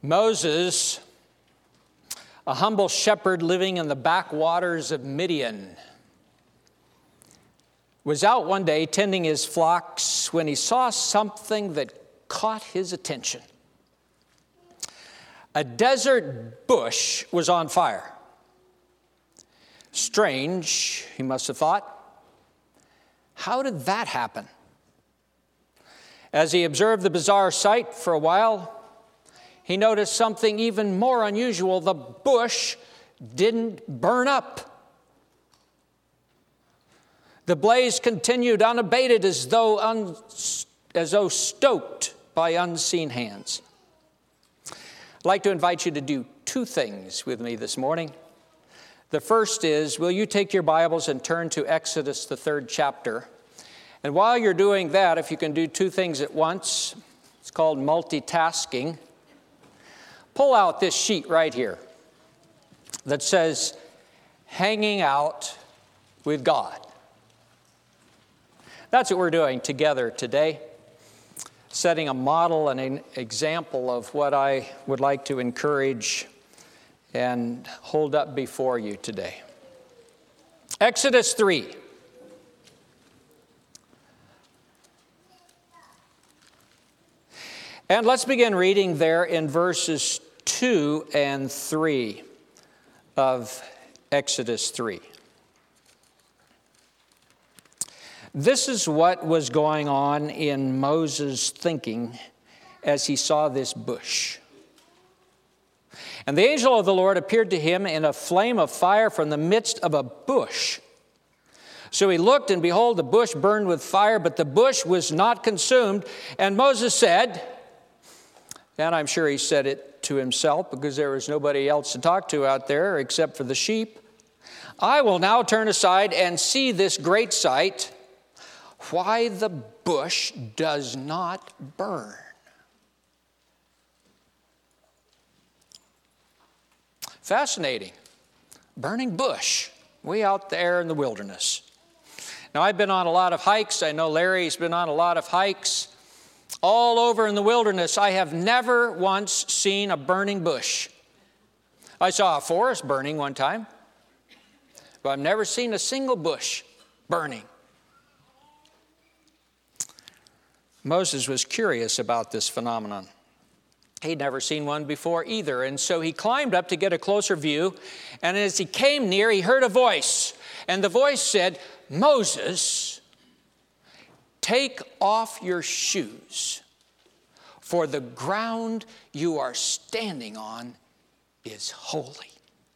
Moses, a humble shepherd living in the backwaters of Midian, was out one day tending his flocks when he saw something that caught his attention. A desert bush was on fire. Strange, he must have thought. How did that happen? As he observed the bizarre sight for a while, he noticed something even more unusual. The bush didn't burn up. The blaze continued unabated as though stoked by unseen hands. I'd like to invite you to do two things with me this morning. The first is, will you take your Bibles and turn to Exodus, the 3rd chapter? And while you're doing that, if you can do two things at once, it's called multitasking. Pull out this sheet right here that says, Hanging Out with God. That's what we're doing together today, setting a model and an example of what I would like to encourage and hold up before you today. Exodus 3. And let's begin reading there in verses 2 and 3 of Exodus 3. This is what was going on in Moses' thinking as he saw this bush. And the angel of the Lord appeared to him in a flame of fire from the midst of a bush. So he looked, and behold, the bush burned with fire, but the bush was not consumed. And Moses said, and I'm sure he said it to himself because there was nobody else to talk to out there except for the sheep, I will now turn aside and see this great sight, why the bush does not burn. Fascinating. Burning bush, way out there in the wilderness. Now, I've been on a lot of hikes. I know Larry's been on a lot of hikes. All over in the wilderness, I have never once seen a burning bush. I saw a forest burning one time, but I've never seen a single bush burning. Moses was curious about this phenomenon. He'd never seen one before either, and so he climbed up to get a closer view, and as he came near, he heard a voice, and the voice said, Moses, take off your shoes, for the ground you are standing on is holy.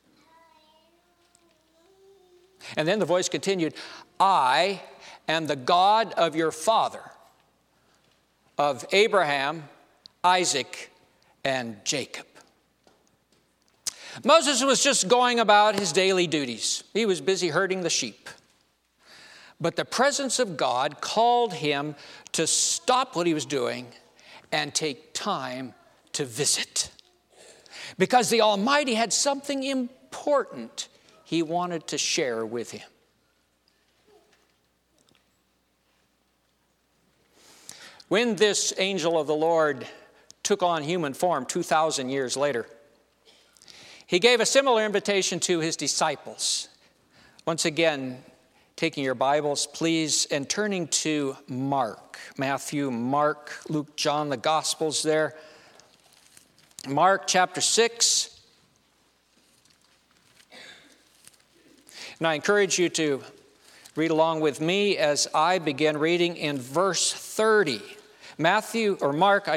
And then the voice continued, I am the God of your father, of Abraham, Isaac, and Jacob. Moses was just going about his daily duties. He was busy herding the sheep. But the presence of God called him to stop what he was doing and take time to visit. Because the Almighty had something important he wanted to share with him. When this angel of the Lord took on human form 2,000 years later, he gave a similar invitation to his disciples. Once again, taking your Bibles, please, and turning to Mark. Matthew, Mark, Luke, John, the Gospels there. Mark chapter 6. And I encourage you to read along with me as I begin reading in verse 30. Mark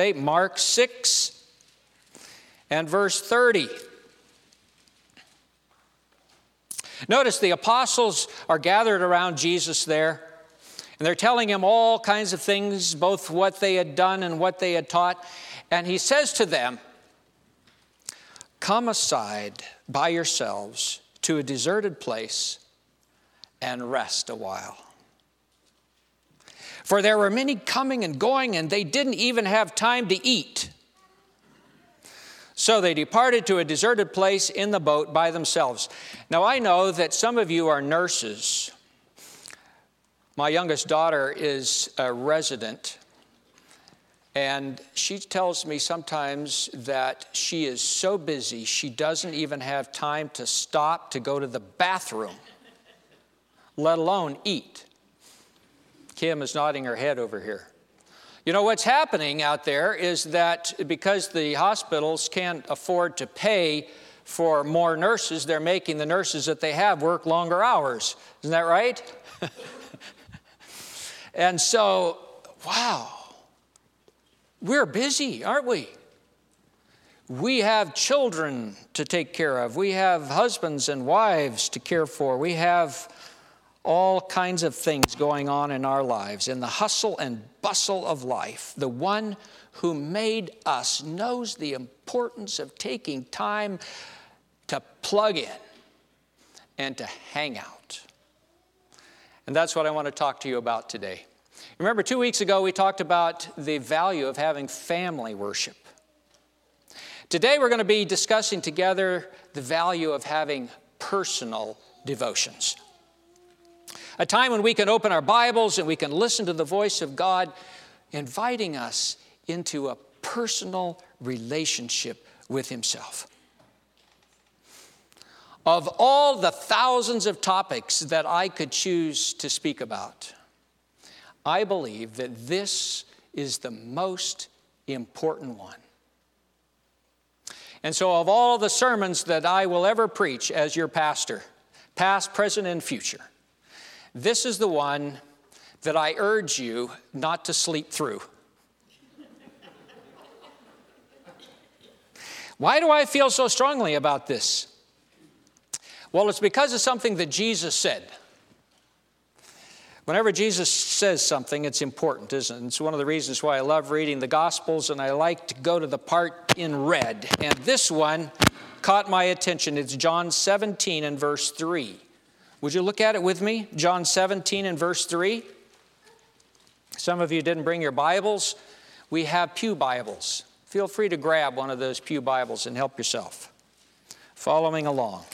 6 and verse 30. Notice the apostles are gathered around Jesus there, and they're telling him all kinds of things, both what they had done and what they had taught. And he says to them, come aside by yourselves to a deserted place and rest a while. For there were many coming and going, and they didn't even have time to eat. So they departed to a deserted place in the boat by themselves. Now I know that some of you are nurses. My youngest daughter is a resident And she tells me sometimes that she is so busy, she doesn't even have time to stop to go to the bathroom, let alone eat. Kim is nodding her head over here. You know, what's happening out there is that because the hospitals can't afford to pay for more nurses, they're making the nurses that they have work longer hours. Isn't that right? And so, wow, we're busy, aren't we? We have children to take care of. We have husbands and wives to care for. We have all kinds of things going on in our lives. In the hustle and bustle of life, the one who made us knows the importance of taking time to plug in and to hang out. And that's what I want to talk to you about today. Remember, 2 weeks ago, we talked about the value of having family worship. Today, we're going to be discussing together the value of having personal devotions. A time when we can open our Bibles and we can listen to the voice of God inviting us into a personal relationship with Himself. Of all the thousands of topics that I could choose to speak about, I believe that this is the most important one. And so of all the sermons that I will ever preach as your pastor, past, present, and future, this is the one that I urge you not to sleep through. Why do I feel so strongly about this? Well, it's because of something that Jesus said. Whenever Jesus says something, it's important, isn't it? It's one of the reasons why I love reading the Gospels, and I like to go to the part in red. And this one caught my attention. It's John 17 and verse 3. Would you look at it with me? John 17 and verse 3. Some of you didn't bring your Bibles. We have pew Bibles. Feel free to grab one of those pew Bibles and help yourself. Following along.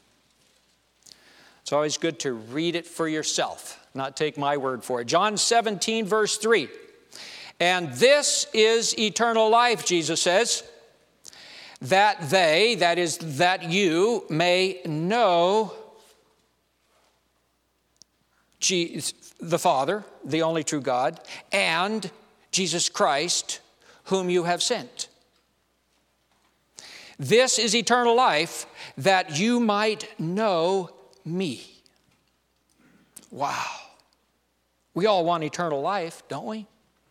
It's always good to read it for yourself, not take my word for it. John 17, verse 3. And this is eternal life, Jesus says, that they, that is, that you may know the Father, the only true God, and Jesus Christ, whom you have sent. This is eternal life, that you might know me. Wow. We all want eternal life, don't we?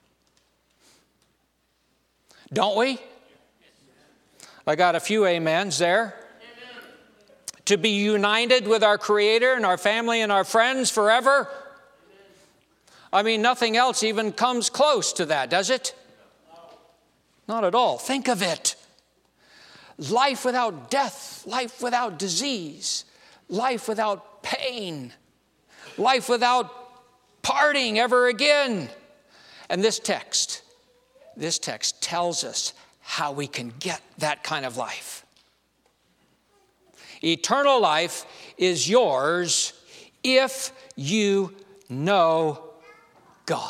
Don't we? I got a few amens there. Amen. To be united with our Creator and our family and our friends forever. Amen. I mean, nothing else even comes close to that, does it? No. Not at all. Think of it. Life without death, life without disease, life without pain, life without parting ever again. And this text tells us how we can get that kind of life. Eternal life is yours if you know God.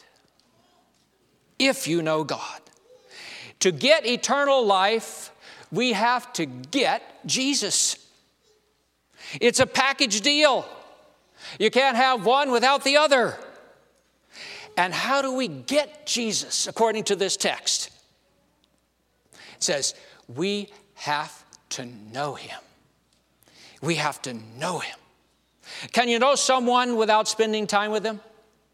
If you know God. To get eternal life, we have to get Jesus. It's a package deal. You can't have one without the other. And how do we get Jesus according to this text? It says, we have to know Him. We have to know Him. Can you know someone without spending time with them?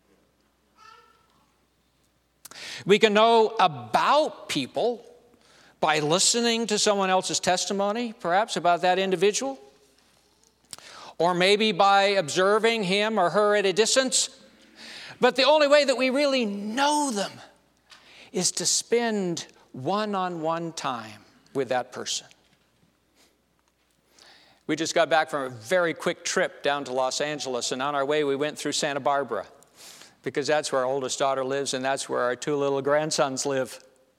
We can know about people by listening to someone else's testimony, perhaps about that individual. Or maybe by observing him or her at a distance. But the only way that we really know them is to spend one-on-one time with that person. We just got back from a very quick trip down to Los Angeles, and on our way we went through Santa Barbara because that's where our oldest daughter lives and that's where our two little grandsons live.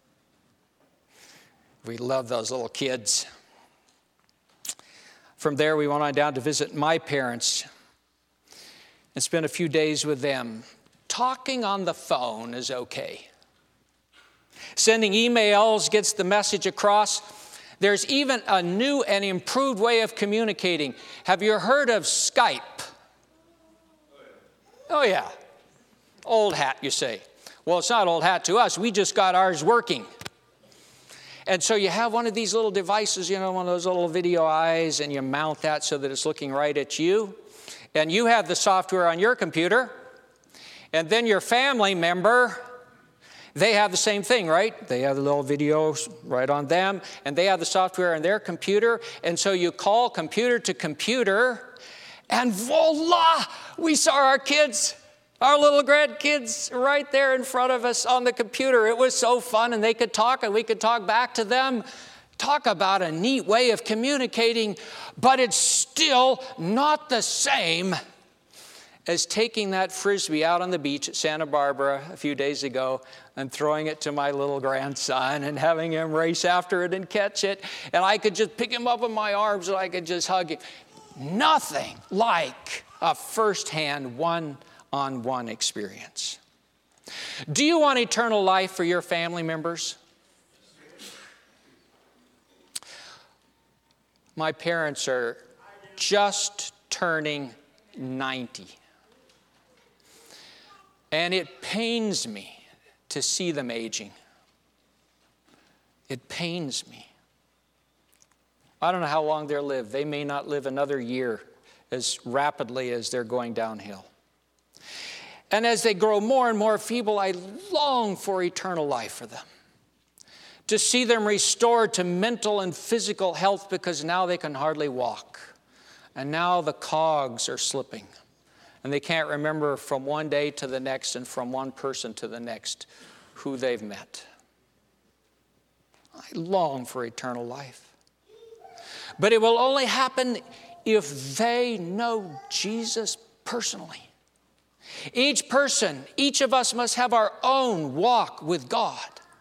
We love those little kids. From there, we went on down to visit my parents and spent a few days with them. Talking on the phone is okay. Sending emails gets the message across. There's even a new and improved way of communicating. Have you heard of Skype? Oh yeah. Old hat, you say. Well, it's not old hat to us. We just got ours working. And so you have one of these little devices, one of those little video eyes, and you mount that so that it's looking right at you. And you have the software on your computer. And then your family member, they have the same thing, right? They have the little videos right on them, and they have the software on their computer. And so you call computer to computer, and voila, we saw our kids, our little grandkids right there in front of us on the computer. It was so fun, and they could talk, and we could talk back to them. Talk about a neat way of communicating, but it's still not the same as taking that Frisbee out on the beach at Santa Barbara a few days ago and throwing it to my little grandson and having him race after it and catch it. And I could just pick him up in my arms and I could just hug him. Nothing like a firsthand one-on-one experience. Do you want eternal life for your family members? My parents are just turning 90. And it pains me to see them aging. It pains me. I don't know how long they'll live. They may not live another year as rapidly as they're going downhill. And as they grow more and more feeble, I long for eternal life for them. To see them restored to mental and physical health, because now they can hardly walk. And now the cogs are slipping. And they can't remember from one day to the next and from one person to the next who they've met. I long for eternal life. But it will only happen if they know Jesus personally. Each person, each of us must have our own walk with God.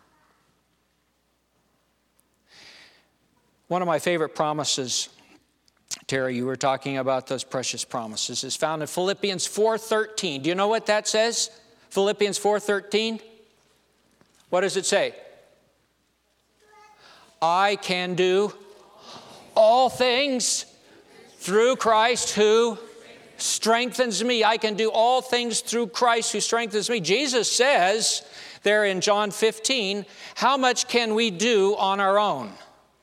One of my favorite promises, Terry, you were talking about those precious promises, is found in Philippians 4:13. Do you know what that says? Philippians 4:13? What does it say? I can do all things through Christ who strengthens me. I can do all things through Christ who strengthens me. Jesus says there in John 15, how much can we do on our own?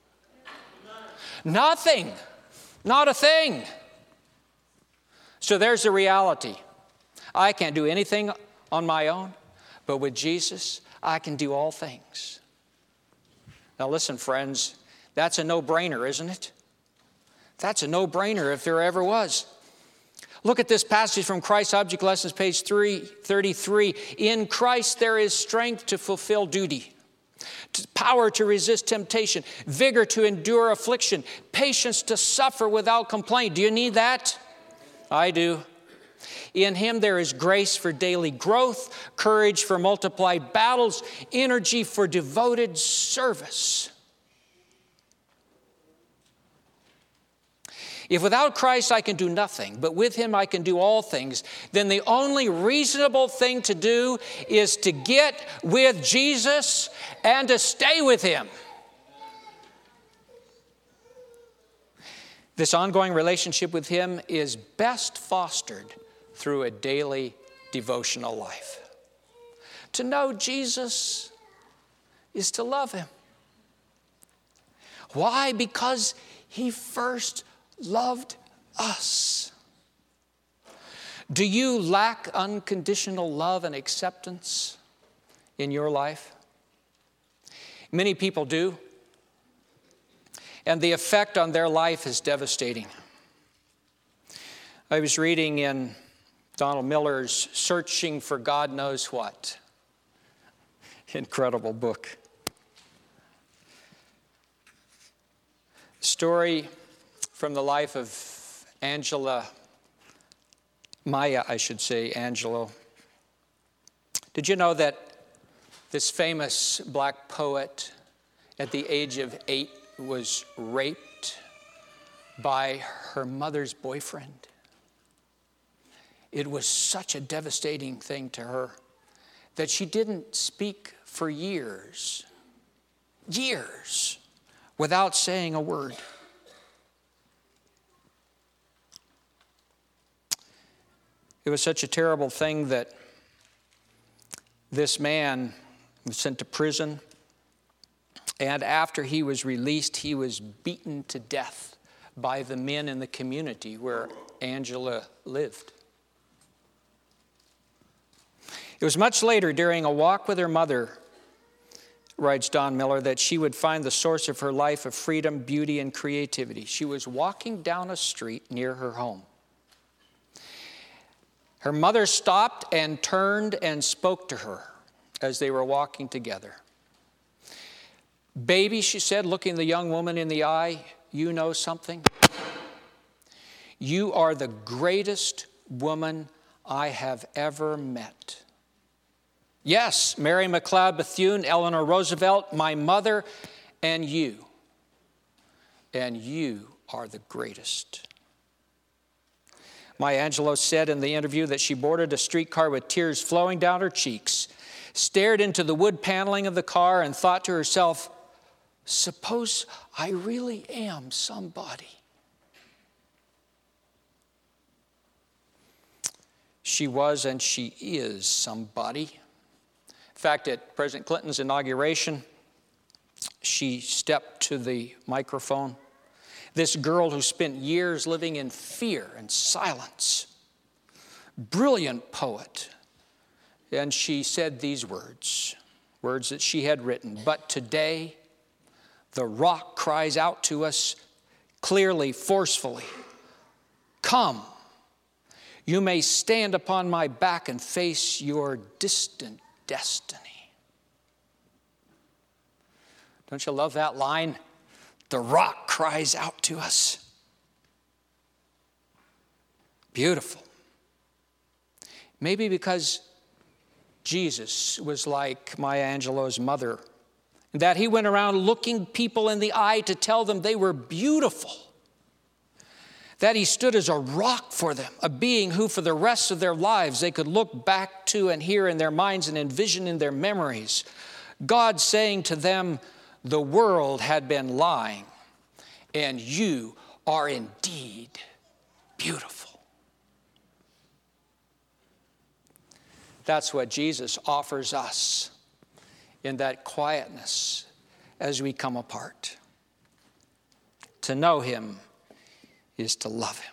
Nothing. Not a thing. So there's the reality. I can't do anything on my own, but with Jesus, I can do all things. Now listen, friends, that's a no-brainer, isn't it? That's a no-brainer if there ever was. Look at this passage from Christ's Object Lessons, page 333. In Christ there is strength to fulfill duty, power to resist temptation, vigor to endure affliction, patience to suffer without complaint. Do you need that? I do. In Him there is grace for daily growth, courage for multiplied battles, energy for devoted service. If without Christ I can do nothing, but with Him I can do all things, then the only reasonable thing to do is to get with Jesus and to stay with Him. This ongoing relationship with Him is best fostered through a daily devotional life. To know Jesus is to love Him. Why? Because He first loved us. Do you lack unconditional love and acceptance in your life? Many people do. And the effect on their life is devastating. I was reading in Donald Miller's Searching for God Knows What. Incredible book. Story from the life of Maya Angelou. Did you know that this famous black poet at the age of 8 was raped by her mother's boyfriend? It was such a devastating thing to her. that she didn't speak for years, without saying a word. It was such a terrible thing that this man was sent to prison, and after he was released, he was beaten to death by the men in the community where Angela lived. It was much later, during a walk with her mother, writes Don Miller, that she would find the source of her life of freedom, beauty, and creativity. She was walking down a street near her home. Her mother stopped and turned and spoke to her as they were walking together. "Baby," she said, looking the young woman in the eye, "you know something? You are the greatest woman I have ever met. Yes, Mary McLeod Bethune, Eleanor Roosevelt, my mother, and you. And you are the greatest." Maya Angelou said in the interview that she boarded a streetcar with tears flowing down her cheeks, stared into the wood paneling of the car, and thought to herself, "Suppose I really am somebody." She was and she is somebody. In fact, at President Clinton's inauguration, she stepped to the microphone. This girl who spent years living in fear and silence, brilliant poet. And she said these words that she had written, "But today, the rock cries out to us clearly, forcefully, 'Come, you may stand upon my back and face your distant destiny.'" Don't you love that line? The rock cries out to us. Beautiful. Maybe because Jesus was like Maya Angelou's mother, that he went around looking people in the eye to tell them they were beautiful. That he stood as a rock for them, a being who for the rest of their lives they could look back to and hear in their minds and envision in their memories. God saying to them, the world had been lying, and you are indeed beautiful. That's what Jesus offers us in that quietness as we come apart. To know him is to love him.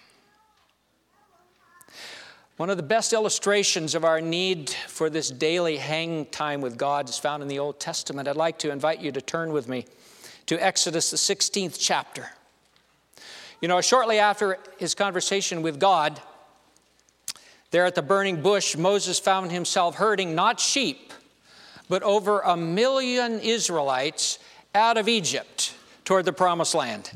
One of the best illustrations of our need for this daily hang time with God is found in the Old Testament. I'd like to invite you to turn with me to Exodus, the 16th chapter. You know, shortly after his conversation with God, there at the burning bush, Moses found himself herding not sheep, but over 1 million Israelites out of Egypt toward the promised land.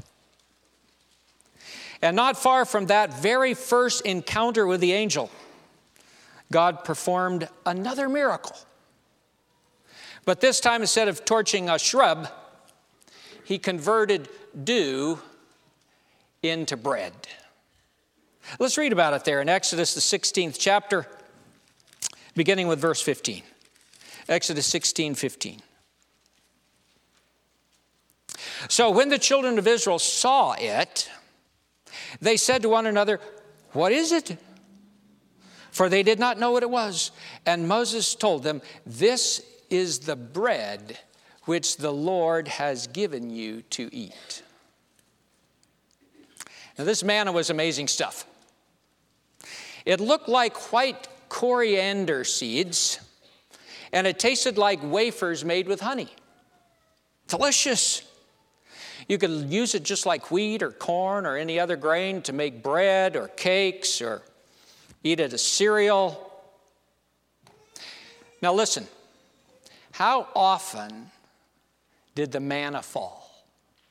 And not far from that very first encounter with the angel, God performed another miracle. But this time, instead of torching a shrub, he converted dew into bread. Let's read about it there in Exodus, the 16th chapter, beginning with verse 15. Exodus 16:15. So when the children of Israel saw it, they said to one another, "What is it?" For they did not know what it was. And Moses told them, "This is the bread which the Lord has given you to eat." Now this manna was amazing stuff. It looked like white coriander seeds, and it tasted like wafers made with honey. Delicious. You could use it just like wheat or corn or any other grain to make bread or cakes or eat it as cereal. Now listen, how often did the manna fall?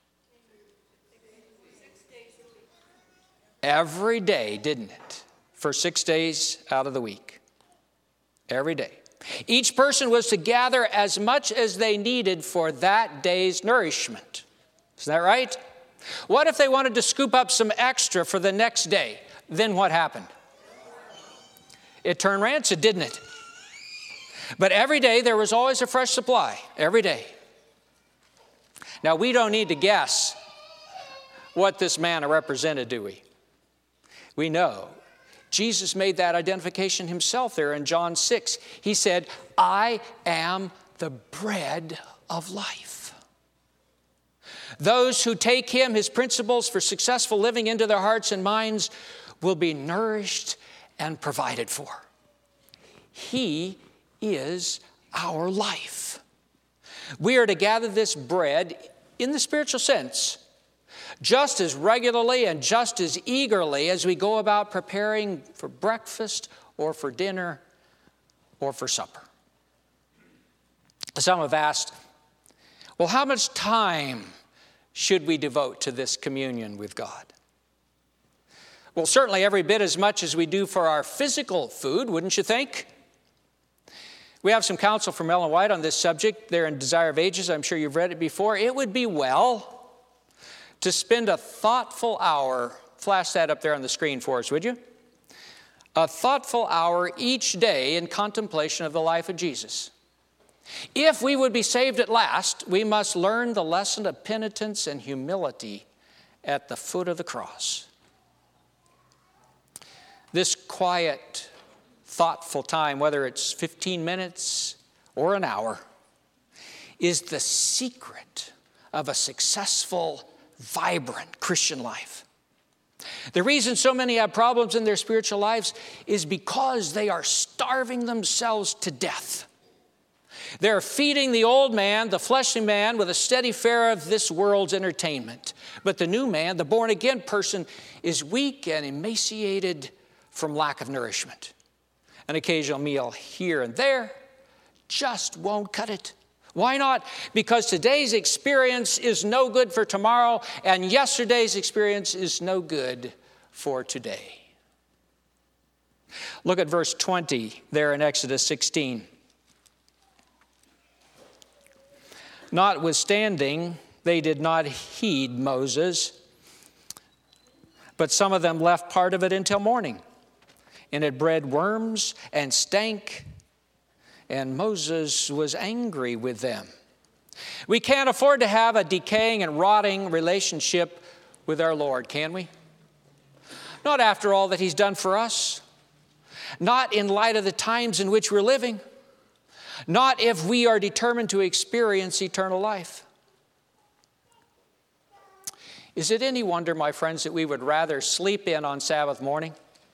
Every day, didn't it? For 6 days out of the week. Every day. Each person was to gather as much as they needed for that day's nourishment. Isn't that right? What if they wanted to scoop up some extra for the next day? Then what happened? It turned rancid, didn't it? But every day there was always a fresh supply, every day. Now, we don't need to guess what this manna represented, do we? We know. Jesus made that identification himself there in John 6. He said, I am the bread of life. Those who take him, his principles for successful living into their hearts and minds will be nourished and provided for. He is our life. We are to gather this bread in the spiritual sense just as regularly and just as eagerly as we go about preparing for breakfast or for dinner or for supper. Some have asked, well, how much time should we devote to this communion with God? Well, certainly every bit as much as we do for our physical food, wouldn't you think? We have some counsel from Ellen White on this subject. They're in Desire of Ages. I'm sure you've read it before. It would be well to spend a thoughtful hour, flash that up there on the screen for us, would you? A thoughtful hour each day in contemplation of the life of Jesus. If we would be saved at last, we must learn the lesson of penitence and humility at the foot of the cross. This quiet, thoughtful time, whether it's 15 minutes or an hour, is the secret of a successful, vibrant Christian life. The reason so many have problems in their spiritual lives is because they are starving themselves to death. They're feeding the old man, the fleshly man, with a steady fare of this world's entertainment. But the new man, the born-again person, is weak and emaciated from lack of nourishment. An occasional meal here and there just won't cut it. Why not? Because today's experience is no good for tomorrow, and yesterday's experience is no good for today. Look at verse 20 there in Exodus 16. Notwithstanding, they did not heed Moses, but some of them left part of it until morning, and it bred worms and stank, and Moses was angry with them. We can't afford to have a decaying and rotting relationship with our Lord, can we? Not after all that he's done for us. Not in light of the times in which we're living. Not if we are determined to experience eternal life. Is it any wonder, my friends, that we would rather sleep in on Sabbath morning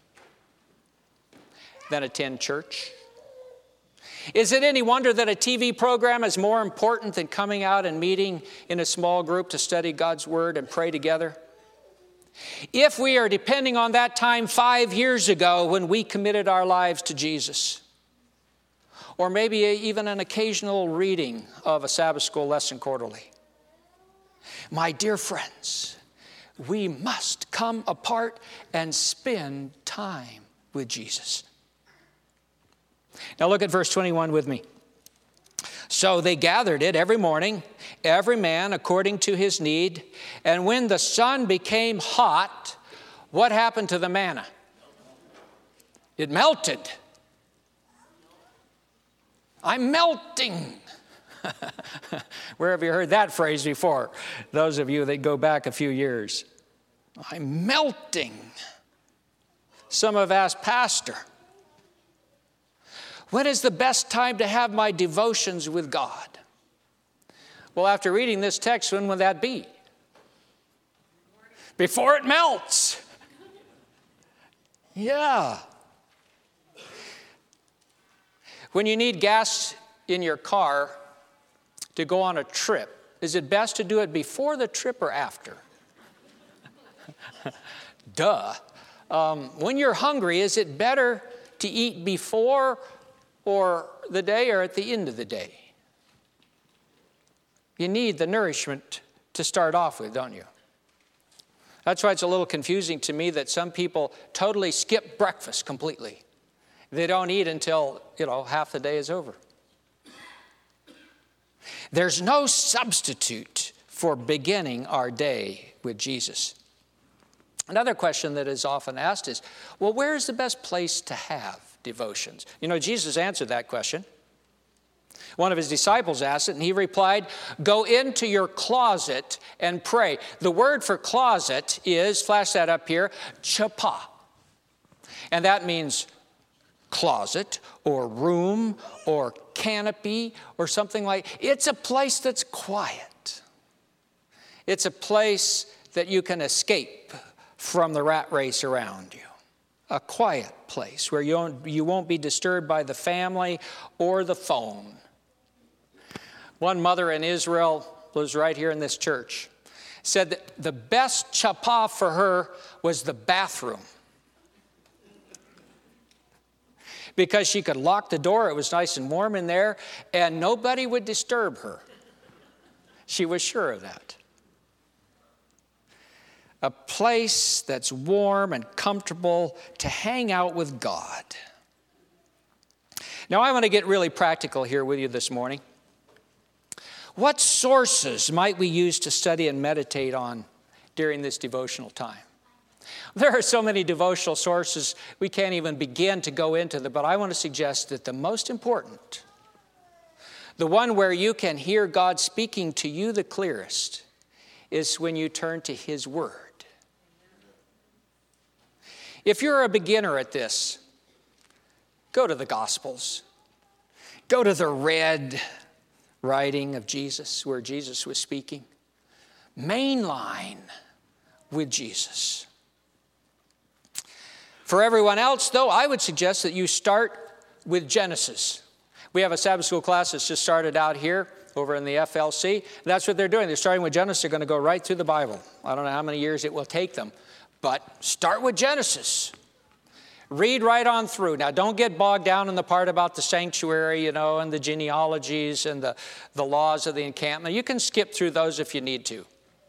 than attend church? Is it any wonder that a TV program is more important than coming out and meeting in a small group to study God's Word and pray together? If we are depending on that time 5 years ago when we committed our lives to Jesus, or maybe even an occasional reading of a Sabbath school lesson quarterly, my dear friends, we must come apart and spend time with Jesus. Now look at verse 21 with me. So they gathered it every morning, every man according to his need. And when the sun became hot, what happened to the manna? It melted. I'm melting. Where have you heard that phrase before? Those of you that go back a few years. I'm melting. Some have asked, Pastor, when is the best time to have my devotions with God? Well, after reading this text, when would that be? Before it melts. Yeah. When you need gas in your car to go on a trip, is it best to do it before the trip or after? Duh. When you're hungry, is it better to eat before or the day or at the end of the day? You need the nourishment to start off with, don't you? That's why it's a little confusing to me that some people totally skip breakfast completely. They don't eat until, half the day is over. There's no substitute for beginning our day with Jesus. Another question that is often asked is, well, where is the best place to have devotions? Jesus answered that question. One of his disciples asked it, and he replied, "Go into your closet and pray." The word for closet is, flash that up here, chapah. And that means closet or room or canopy or something like. It's a place that's quiet. It's a place that you can escape from the rat race around you. A quiet place where you won't be disturbed by the family or the phone. One mother in Israel, was right here in this church, said that the best chapah for her was the bathroom. Because she could lock the door, it was nice and warm in there, and nobody would disturb her. She was sure of that. A place that's warm and comfortable to hang out with God. Now, I want to get really practical here with you this morning. What sources might we use to study and meditate on during this devotional time? There are so many devotional sources, we can't even begin to go into them, but I want to suggest that the most important, the one where you can hear God speaking to you the clearest, is when you turn to His Word. If you're a beginner at this, go to the Gospels. Go to the red writing of Jesus, where Jesus was speaking. Mainline with Jesus. For everyone else, though, I would suggest that you start with Genesis. We have a Sabbath school class that's just started out here over in the FLC. That's what they're doing. They're starting with Genesis. They're going to go right through the Bible. I don't know how many years it will take them, but start with Genesis. Read right on through. Now, don't get bogged down in the part about the sanctuary, and the genealogies and the laws of the encampment. You can skip through those if you need to.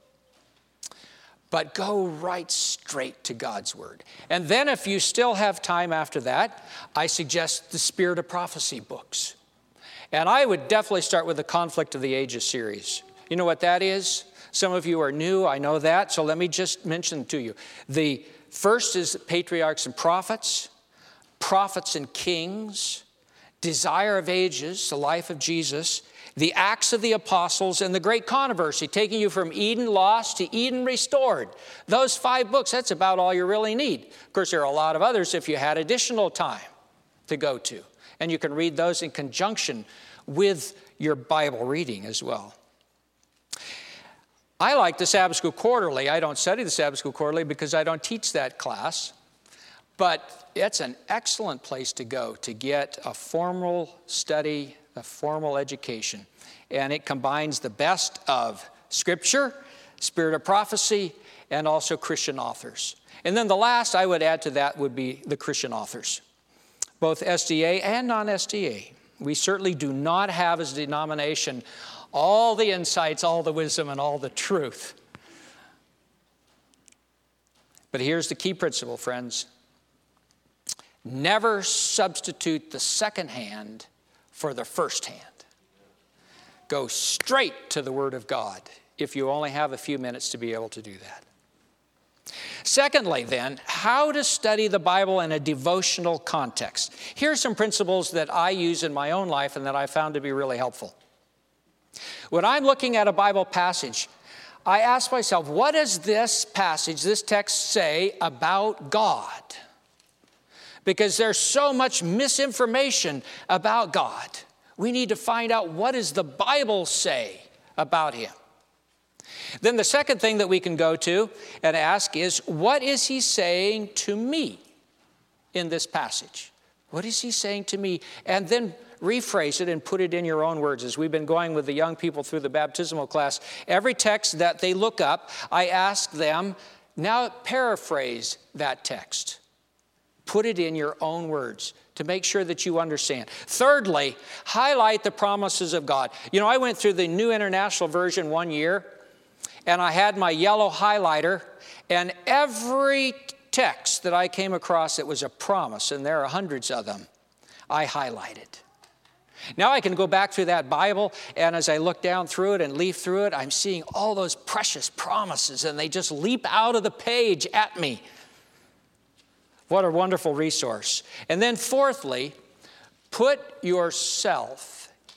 But go right straight to God's Word. And then if you still have time after that, I suggest the Spirit of Prophecy books. And I would definitely start with the Conflict of the Ages series. You know what that is? Some of you are new, I know that, so let me just mention to you. The first is Patriarchs and Prophets, Prophets and Kings, Desire of Ages, the life of Jesus, the Acts of the Apostles, and the Great Controversy, taking you from Eden lost to Eden restored. Those 5 books, that's about all you really need. Of course, there are a lot of others if you had additional time to go to. And you can read those in conjunction with your Bible reading as well. I like the Sabbath School Quarterly. I don't study the Sabbath School Quarterly because I don't teach that class. But it's an excellent place to go to get a formal study, a formal education. And it combines the best of Scripture, Spirit of Prophecy, and also Christian authors. And then the last I would add to that would be the Christian authors, both SDA and non-SDA. We certainly do not have as a denomination all the insights, all the wisdom, and all the truth. But here's the key principle, friends. Never substitute the second hand for the first hand. Go straight to the Word of God if you only have a few minutes to be able to do that. Secondly, then, how to study the Bible in a devotional context. Here's some principles that I use in my own life and that I found to be really helpful. When I'm looking at a Bible passage, I ask myself, what does this passage, this text say about God? Because there's so much misinformation about God. We need to find out, what does the Bible say about Him? Then the second thing that we can go to and ask is, what is He saying to me in this passage? What is He saying to me? And then rephrase it and put it in your own words. As we've been going with the young people through the baptismal class, every text that they look up, I ask them, now paraphrase that text. Put it in your own words to make sure that you understand. Thirdly, highlight the promises of God. I went through the New International Version one year, and I had my yellow highlighter, and every text that I came across that was a promise, and there are hundreds of them, I highlighted. Now I can go back through that Bible, and as I look down through it and leaf through it, I'm seeing all those precious promises, and they just leap out of the page at me. What a wonderful resource. And then fourthly, put yourself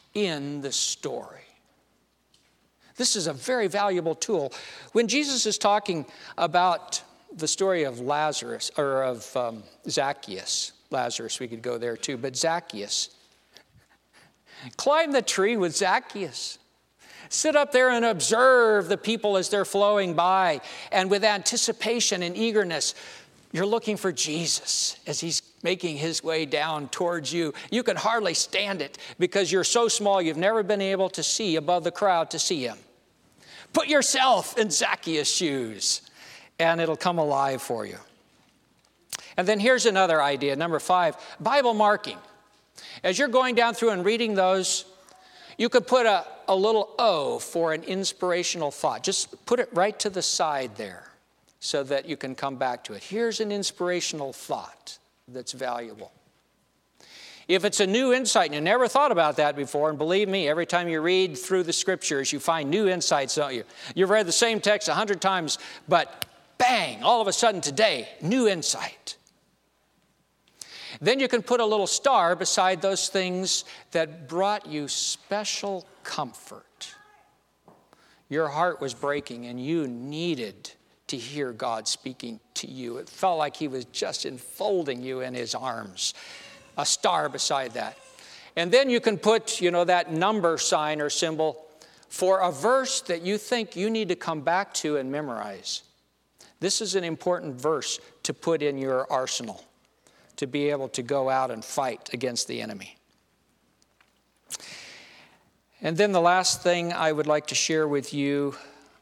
in the story. This is a very valuable tool. When Jesus is talking about the story of Lazarus, or of Zacchaeus, Lazarus, we could go there too, but Zacchaeus, climb the tree with Zacchaeus. Sit up there and observe the people as they're flowing by, and with anticipation and eagerness, you're looking for Jesus as he's making his way down towards you. You can hardly stand it because you're so small you've never been able to see above the crowd to see him. Put yourself in Zacchaeus' shoes and it'll come alive for you. And then here's another idea, number 5, Bible marking. As you're going down through and reading those, you could put a little O for an inspirational thought. Just put it right to the side there so that you can come back to it. Here's an inspirational thought that's valuable. If it's a new insight and you never thought about that before, and believe me, every time you read through the scriptures, you find new insights, don't you? You've read the same text 100 times, but bang, all of a sudden today, new insight. Then you can put a little star beside those things that brought you special comfort. Your heart was breaking and you needed to hear God speaking to you. It felt like he was just enfolding you in his arms. A star beside that. And then you can put, that number sign or symbol for a verse that you think you need to come back to and memorize. This is an important verse to put in your arsenal to be able to go out and fight against the enemy. And then the last thing I would like to share with you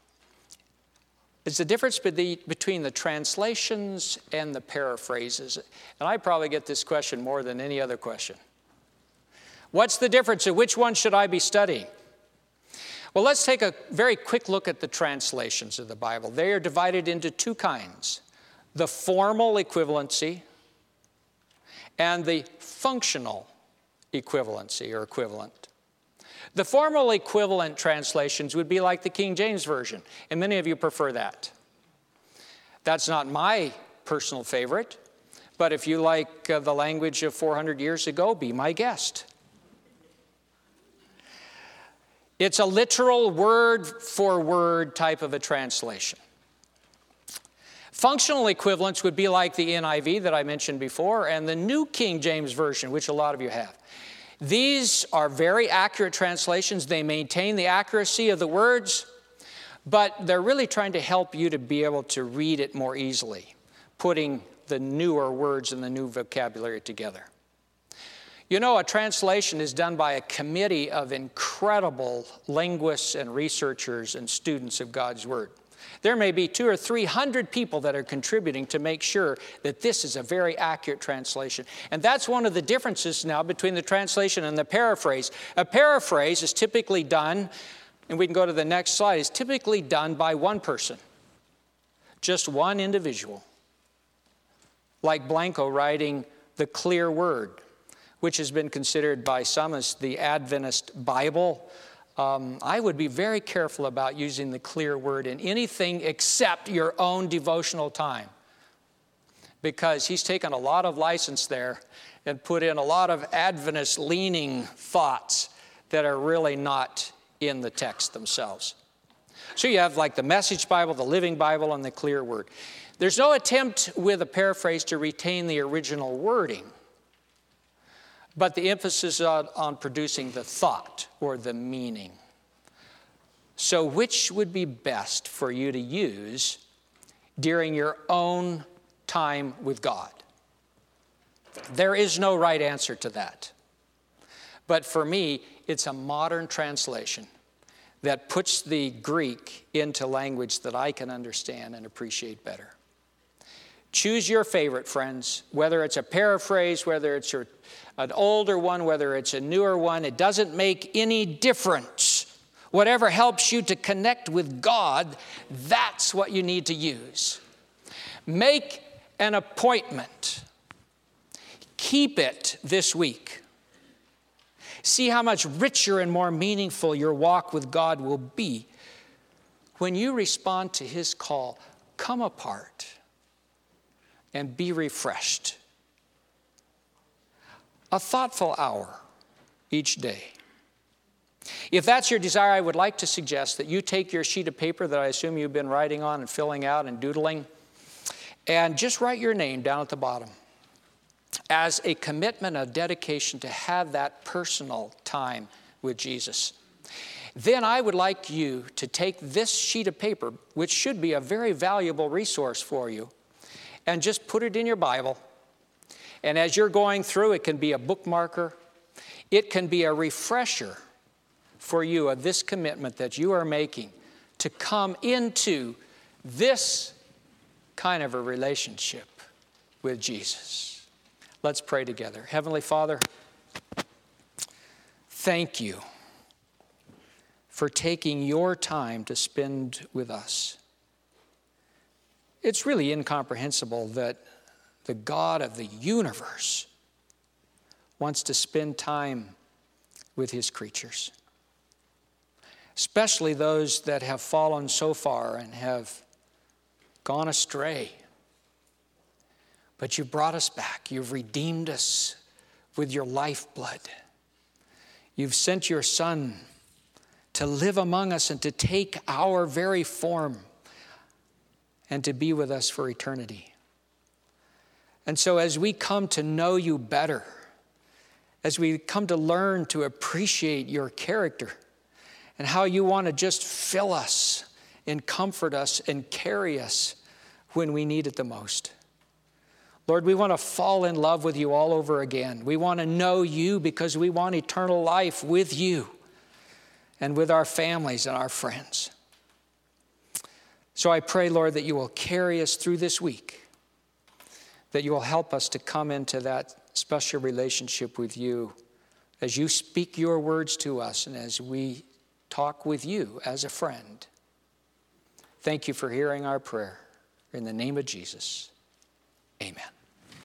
is the difference between the translations and the paraphrases. And I probably get this question more than any other question. What's the difference, and which one should I be studying? Well, let's take a very quick look at the translations of the Bible. They are divided into 2 kinds: the formal equivalency and the functional equivalency or equivalent. The formal equivalent translations would be like the King James Version, and many of you prefer that. That's not my personal favorite, but if you like the language of 400 years ago, be my guest. It's a literal word-for-word type of a translation. Functional equivalents would be like the NIV that I mentioned before and the New King James Version, which a lot of you have. These are very accurate translations. They maintain the accuracy of the words, but they're really trying to help you to be able to read it more easily, putting the newer words and the new vocabulary together. A translation is done by a committee of incredible linguists and researchers and students of God's Word. There may be 200 or 300 people that are contributing to make sure that this is a very accurate translation. And that's one of the differences now between the translation and the paraphrase. A paraphrase is typically done, and we can go to the next slide, is typically done by one person, just one individual. Like Blanco writing the Clear Word, which has been considered by some as the Adventist Bible. I would be very careful about using the Clear Word in anything except your own devotional time, because he's taken a lot of license there and put in a lot of Adventist leaning thoughts that are really not in the text themselves. So you have like the Message Bible, the Living Bible, and the Clear Word. There's no attempt with a paraphrase to retain the original wording, but the emphasis on producing the thought or the meaning. So which would be best for you to use during your own time with God? There is no right answer to that. But for me, it's a modern translation that puts the Greek into language that I can understand and appreciate better. Choose your favorite, friends, whether it's a paraphrase, whether it's an older one, whether it's a newer one. It doesn't make any difference. Whatever helps you to connect with God, that's what you need to use. Make an appointment. Keep it this week. See how much richer and more meaningful your walk with God will be when you respond to his call. Come apart and be refreshed. A thoughtful hour each day If that's your desire, I would like to suggest that you take your sheet of paper that I assume you've been writing on and filling out and doodling, and just write your name down at the bottom as a commitment, a dedication to have that personal time with Jesus. Then I would like you to take this sheet of paper, which should be a very valuable resource for you, and just put it in your Bible. And as you're going through, it can be a bookmarker. It can be a refresher for you of this commitment that you are making to come into this kind of a relationship with Jesus. Let's pray together. Heavenly Father, thank you for taking your time to spend with us. It's really incomprehensible that the God of the universe wants to spend time with his creatures, especially those that have fallen so far and have gone astray. But you brought us back. You've redeemed us with your lifeblood. You've sent your Son to live among us and to take our very form and to be with us for eternity. And so as we come to know you better, as we come to learn to appreciate your character and how you want to just fill us and comfort us and carry us when we need it the most. Lord, we want to fall in love with you all over again. We want to know you because we want eternal life with you and with our families and our friends. So I pray, Lord, that you will carry us through this week, that you will help us to come into that special relationship with you as you speak your words to us and as we talk with you as a friend. Thank you for hearing our prayer. In the name of Jesus, amen.